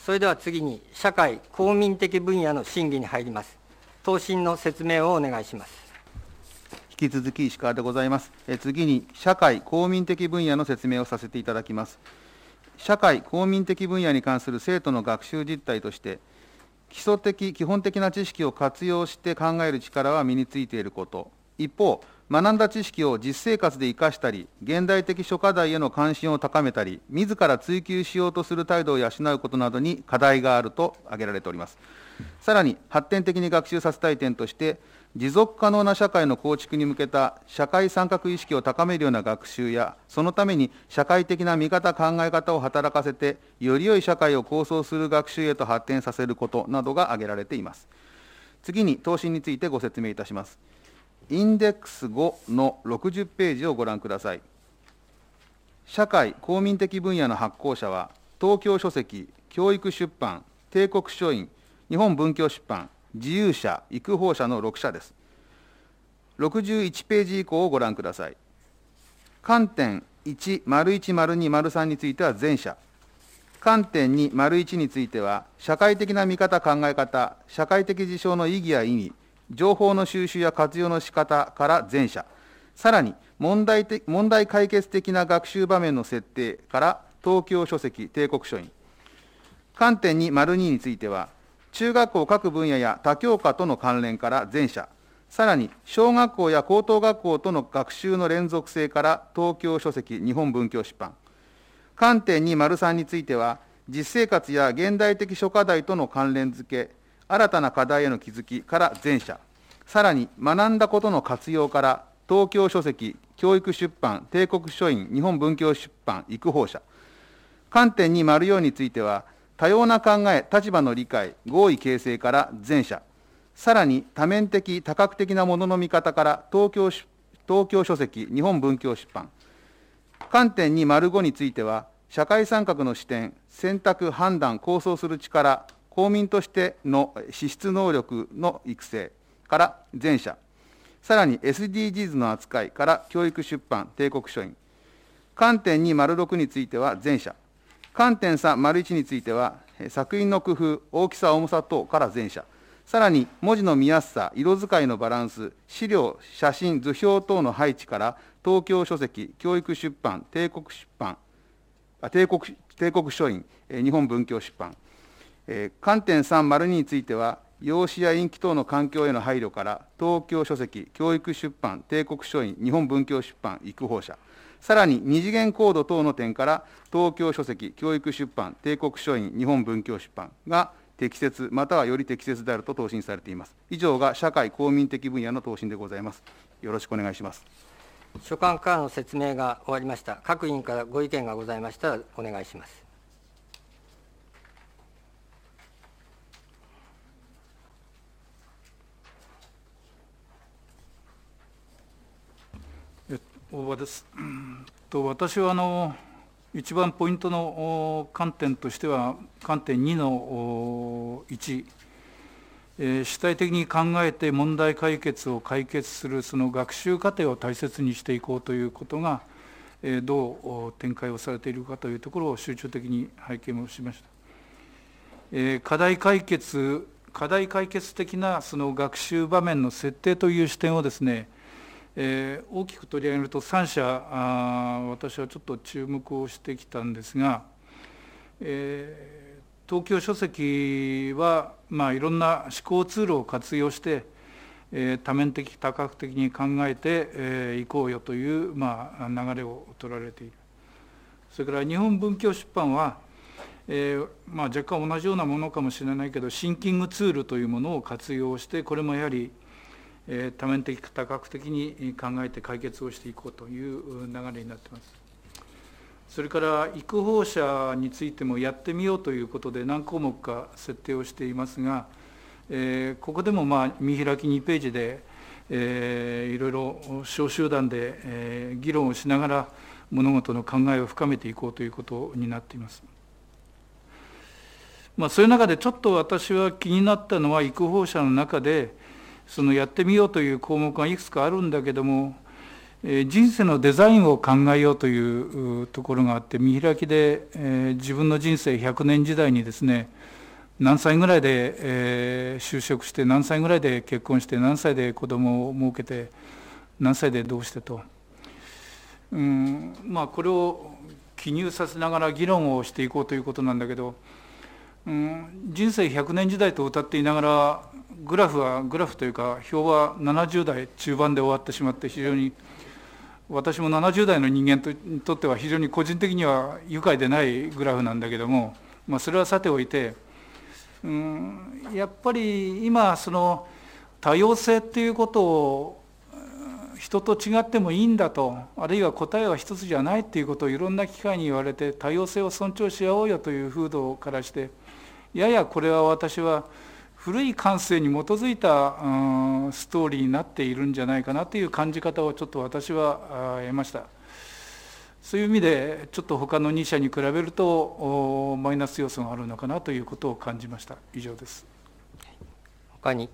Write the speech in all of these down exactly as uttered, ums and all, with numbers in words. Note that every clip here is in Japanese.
それでは次に、社会・公民的分野の審議に入ります。答申の説明をお願いします。 引き続き石川でございます。え次に、社会・公民的分野の説明をさせていただきます。社会・公民的分野に関する生徒の学習実態として、基礎的、基本的な知識を活用して考える力は身についていること。一方、学んだ知識を実生活で生かしたり、現代的諸課題への関心を高めたり、自ら追求しようとする態度を養うことなどに課題があると挙げられております。さらに、発展的に学習させたい点として、持続可能な社会の構築に向けた社会参画意識を高めるような学習や、そのために社会的な見方、考え方を働かせて、より良い社会を構想する学習へと発展させることなどが挙げられています。次に、答申についてご説明いたします。インデックスごのろくじゅうページをご覧ください。社会・公民的分野の発行者は、東京書籍、教育出版、帝国書院、日本文教出版、自由社、育法社のろく社です。ろくじゅういちページ以降をご覧ください。観点いち、いち、に、さんについては全社。観点に、いちについては、社会的な見方、考え方、社会的事象の意義や意味、情報の収集や活用の仕方から全社。さらに問題的、問題解決的な学習場面の設定から東京書籍、帝国書院。観点に、にについては、中学校各分野や他教科との関連から全社。さらに小学校や高等学校との学習の連続性から東京書籍、日本文教出版。観点に、さんについては、実生活や現代的諸課題との関連付け、新たな課題への気づきから全社。さらに学んだことの活用から東京書籍、教育出版、帝国書院、日本文教出版、育法社。観点に、よんについては、多様な考え、立場の理解、合意形成から全社。さらに多面的、多角的なものの見方から東京、東京書籍、日本文教出版。観点に、ごについては、社会参画の視点、選択、判断、構想する力、公民としての資質能力の育成から全社。さらに エスディージーズ の扱いから教育出版、帝国書院。観点に、ろくについては全社。観点さん、いちについては、作品の工夫、大きさ、重さ等から全社。さらに文字の見やすさ、色使いのバランス、資料、写真、図表等の配置から東京書籍、教育出版、帝国出版、帝国、帝国書院、日本文教出版。観点さん、にについては、用紙や印記等の環境への配慮から、東京書籍、教育出版、帝国書院、日本文教出版、育法社。さらに二次元コード等の点から、東京書籍、教育出版、帝国書院、日本文教出版が適切、またはより適切であると答申されています。以上が社会・公民的分野の答申でございます。よろしくお願いします。 所管からの説明が終わりました。各委員からご意見がございましたらお願いします。 大場です。と私はあの一番ポイントの観点としては、観点にのいち、えー、主体的に考えて問題解決を解決するその学習過程を大切にしていこうということが、えー、どう展開をされているかというところを集中的に拝見をしました。えー、課題解決、課題解決的なその学習場面の設定という視点をですね、えー、大きく取り上げるとさん社、あ私はちょっと注目をしてきたんですが、えー、東京書籍は、まあ、いろんな思考ツールを活用して、えー、多面的多角的に考えて、えー、いこうよという、まあ、流れを取られている。それから日本文教出版は、えーまあ、若干同じようなものかもしれないけど、シンキングツールというものを活用して、これもやはり多面的多角的に考えて解決をしていこうという流れになっています。それから育法社についてもやってみようということで何項目か設定をしていますが、えー、ここでもまあ見開きにページで、えー、いろいろ小集団で、えー、議論をしながら物事の考えを深めていこうということになっています。まあ、そういう中でちょっと私は気になったのは、育法社の中でそのやってみようという項目がいくつかあるんだけども、 えー、人生のデザインを考えようというところがあって、見開きで、えー、自分の人生ひゃくねん時代にですね、何歳ぐらいで、えー、就職して、何歳ぐらいで結婚して、何歳で子供を設けて、何歳でどうしてと、うんまあ、これを記入させながら議論をしていこうということなんだけど、うん、人生ひゃくねん時代と謳っていながら、グラフはグラフというか表はななじゅう代中盤で終わってしまって、非常に私もななじゅう代の人間にとっては非常に個人的には愉快でないグラフなんだけども、まあ、それはさておいて、うん、やっぱり今その多様性っていうことを人と違ってもいいんだと、あるいは答えは一つじゃないっていうことをいろんな機会に言われて、多様性を尊重し合おうよという風土からして、ややこれは私は古い感性に基づいた、うん、ストーリーになっているんじゃないかなという感じ方をちょっと私は得ました。そういう意味でちょっと他のに社に比べるとマイナス要素があるのかなということを感じました。以上です。 他に。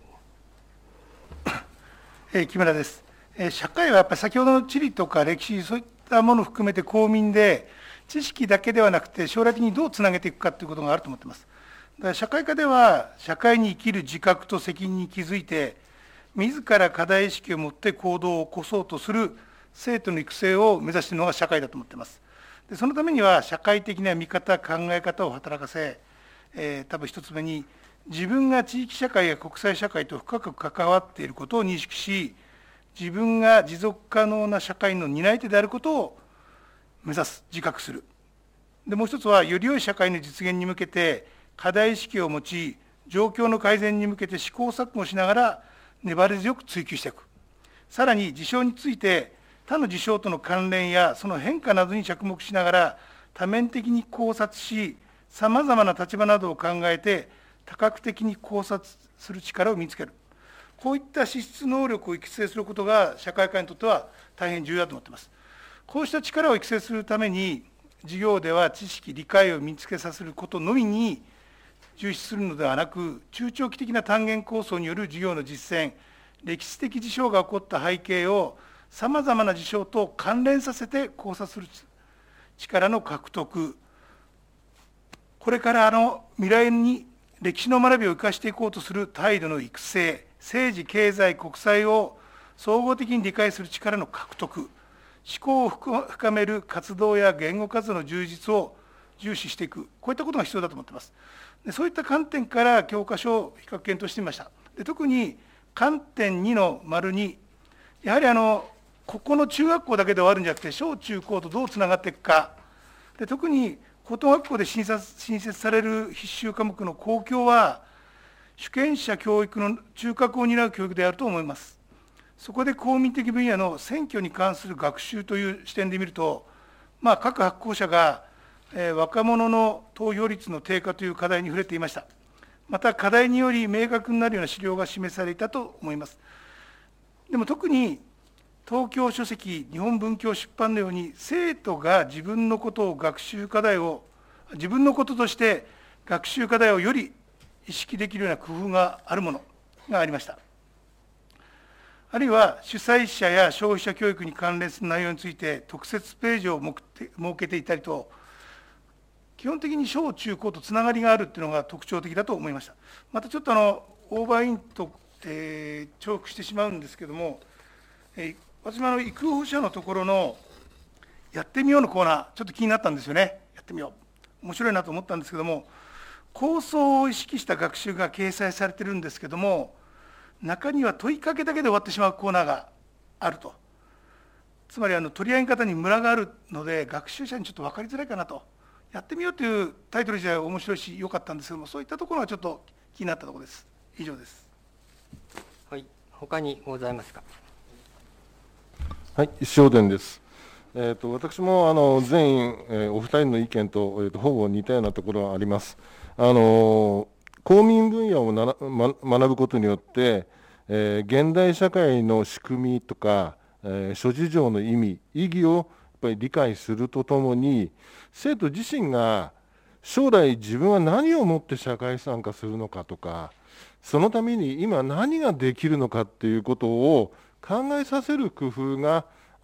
えー、木村です。社会はやっぱり先ほどの地理とか歴史、そういったものを含めて公民で、知識だけではなくて将来的にどうつなげていくかということがあると思っています。だから社会科では社会に生きる自覚と責任に気づいて、自ら課題意識を持って行動を起こそうとする生徒の育成を目指しているのが社会だと思っています。でそのためには社会的な見方、考え方を働かせ、えー、多分一つ目に自分が地域社会や国際社会と深く関わっていることを認識し、自分が持続可能な社会の担い手であることを目指す、自覚する。でもう一つは、より良い社会の実現に向けて、課題意識を持ち、状況の改善に向けて試行錯誤しながら、粘り強く追求していく。さらに、事象について、他の事象との関連や、その変化などに着目しながら、多面的に考察し、さまざまな立場などを考えて、多角的に考察する力を身につける。こういった資質能力を育成することが社会科にとっては大変重要だと思っています。こうした力を育成するために、授業では知識、理解を身につけさせることのみに重視するのではなく、中長期的な単元構想による授業の実践、歴史的事象が起こった背景をさまざまな事象と関連させて考察する力の獲得、これからあの未来に歴史の学びを生かしていこうとする態度の育成、政治、経済、国際を総合的に理解する力の獲得、思考を深める活動や言語活動の充実を重視していく、こういったことが必要だと思っています。でそういった観点から教科書を比較検討してみました。で特に観点にの丸に、やはりあのここの中学校だけで終わるんじゃなくて、小中高とどうつながっていくか、で特に高等学校で新設新設される必修科目の公教は、主権者教育の中核を担う教育であると思います。そこで公民的分野の選挙に関する学習という視点で見ると、まあ、各発行者が、えー、若者の投票率の低下という課題に触れていました。また、課題により明確になるような資料が示されたと思います。でも特に東京書籍、日本文教出版のように、生徒が自分のことを学習課題を、自分のこととして学習課題をより意識できるような工夫があるものがありました。あるいは主催者や消費者教育に関連する内容について特設ページを設けていたりと、基本的に小中高とつながりがあるというのが特徴的だと思いました。またちょっとあのオーバーインと、えー、重複してしまうんですけれども、えー、私もあの育保者のところのやってみようのコーナー、ちょっと気になったんですよね。やってみよう。面白いなと思ったんですけども、構想を意識した学習が掲載されているんですけども、中には問いかけだけで終わってしまうコーナーがあると。つまりあの取り上げ方にムラがあるので、学習者にちょっと分かりづらいかなと。やってみようというタイトル自体は面白いし良かったんですけども、そういったところがちょっと気になったところです。以上です。 はい、他にございますか。 はい、塩田です。えー、と私もあの全員、えー、お二人の意見と、えー、とほぼ似たようなところがあります。あの公民分野をなら、ま、学ぶことによって、えー、現代社会の仕組みとか、えー、諸事情の意味、意義をやっぱり理解するとともに、生徒自身が将来自分は何をもって社会参加するのかとか、そのために今何ができるのかっていうことを考えさせる工夫が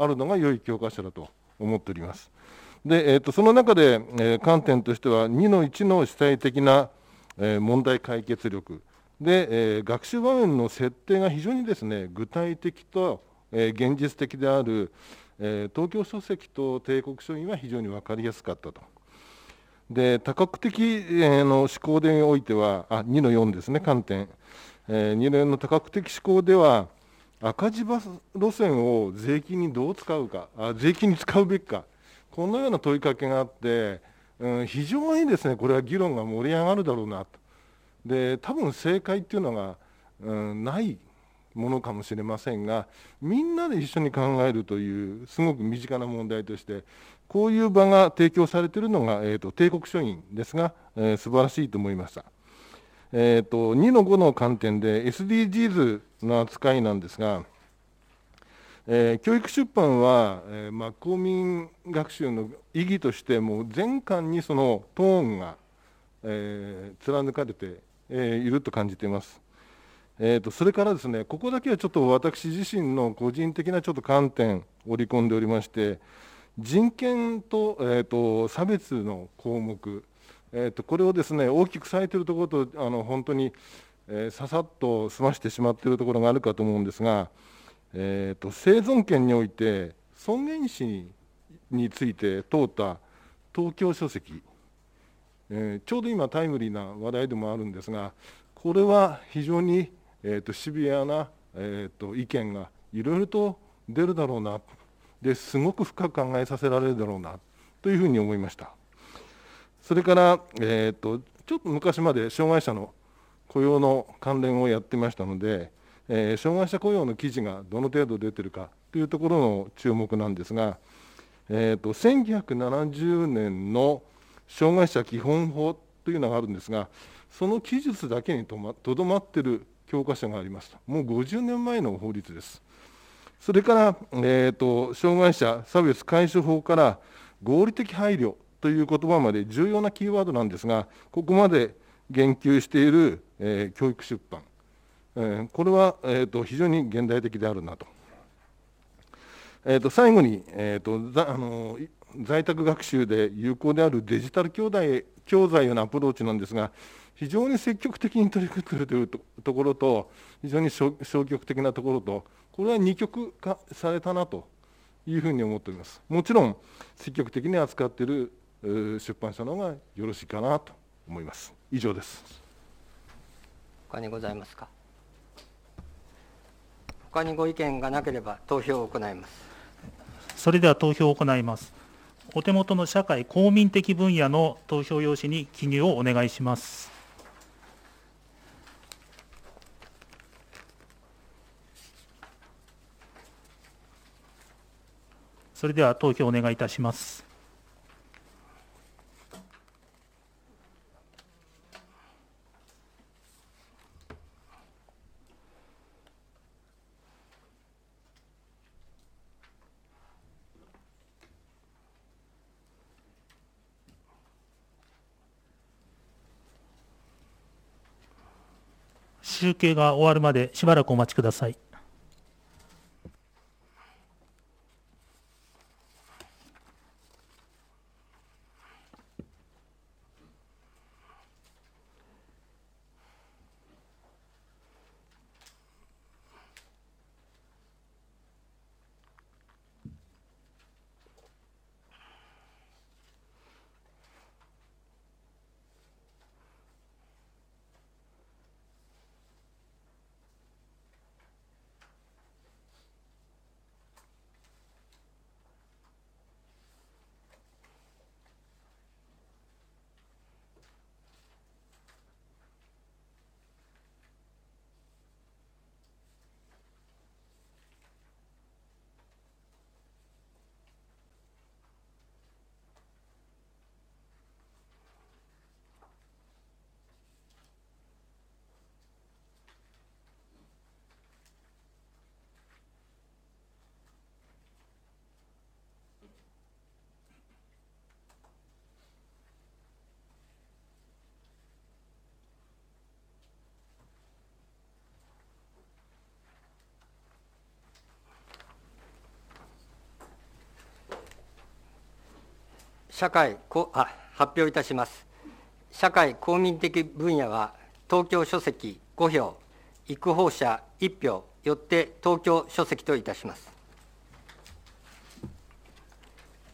あるのが良い教科書だと思っております。で、えー、とその中で、えー、観点としてはにのいちの主体的な、えー、問題解決力で、えー、学習場面の設定が非常にですね具体的と、えー、現実的である、えー、東京書籍と帝国書院は非常に分かりやすかったと。で多角的、えー、の思考でおいてはあにのよんですね観点、えー、にのよんの多角的思考では赤字バス路線を税金にどう使うかあ税金に使うべきかこのような問いかけがあって、うん、非常にですねこれは議論が盛り上がるだろうなと。で多分正解っていうのが、うん、ないものかもしれませんがみんなで一緒に考えるというすごく身近な問題としてこういう場が提供されているのが、えー、と帝国書院ですが、えー、素晴らしいと思いました。えー、とにのごの観点で エスディージーズ の扱いなんですが、えー、教育出版は、えーまあ、公民学習の意義としてもう全巻にそのトーンが、えー、貫かれて、えー、いると感じています。えー、とそれからですねここだけはちょっと私自身の個人的なちょっと観点を織り込んでおりまして人権と、えー、と差別の項目、えー、とこれをですね大きくされているところとあの本当に、えー、ささっと済ましてしまっているところがあるかと思うんですが、えー、と生存権において尊厳死について問うた東京書籍、えー、ちょうど今タイムリーな話題でもあるんですがこれは非常に、えー、とシビアな、えー、と意見がいろいろと出るだろうなですごく深く考えさせられるだろうなというふうに思いました。それから、えー、とちょっと昔まで障害者の雇用の関連をやってましたので、えー、障害者雇用の記事がどの程度出ているかというところの注目なんですが、えー、とせんきゅうひゃくななじゅうねんの障害者基本法というのがあるんですがその記述だけにとどまっている教科書があります。もうごじゅうねんまえの法律です。それから、えー、と障害者差別解消法から合理的配慮という言葉まで重要なキーワードなんですがここまで言及している、えー、教育出版、えー、これは、えー、と非常に現代的であるなと。えー、と最後に、えー、とざあの在宅学習で有効であるデジタル教材教材へのアプローチなんですが非常に積極的に取り組んでいるという と, ところと非常に消極的なところとこれは二極化されたなというふうに思っております。もちろん積極的に扱っている出版社の方がよろしいかなと思います。以上です。 他にございますか。他にご意見がなければ投票を行います。 それでは投票を行います。お手元の社会公民的分野の投票用紙に記入をお願いします。それでは投票をお願いいたします。集計が終わるまでしばらくお待ちください。 社会こあ発表いたします。社会公民的分野は、東京書籍ごひょう、育法者いっぴょう、よって東京書籍といたします。